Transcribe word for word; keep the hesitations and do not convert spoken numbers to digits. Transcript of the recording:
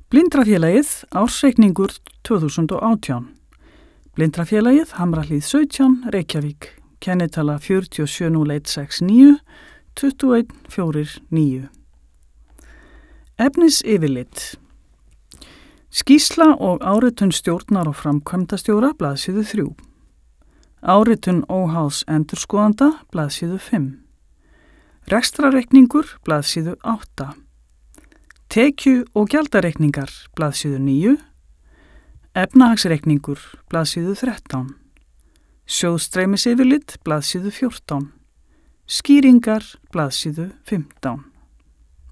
Blindrafélagið, ársreikningur tvö þúsund og átján. Blindrafélagið, Hamrahlíð sautján, Reykjavík, kennitala fjörutíu og sjö núll einn sex níu tuttugu og einn fjörutíu og níu. Efnisyfirlit. Skýrsla og áritun stjórnar og framkvæmdastjóra, blaðsíðu þrjú. Áritun óháðs endurskoðanda, blaðsíðu fimm. Rekstrarreikningur, blaðsíðu átta. Tekju- og gjaldareikningar, blaðsíðu níu. Efnahagsreikningur, blaðsíðu þrettán. Sjóðstreymisyfirlit, blaðsíðu fjórtán. Skýringar, blaðsíðu fimmtán.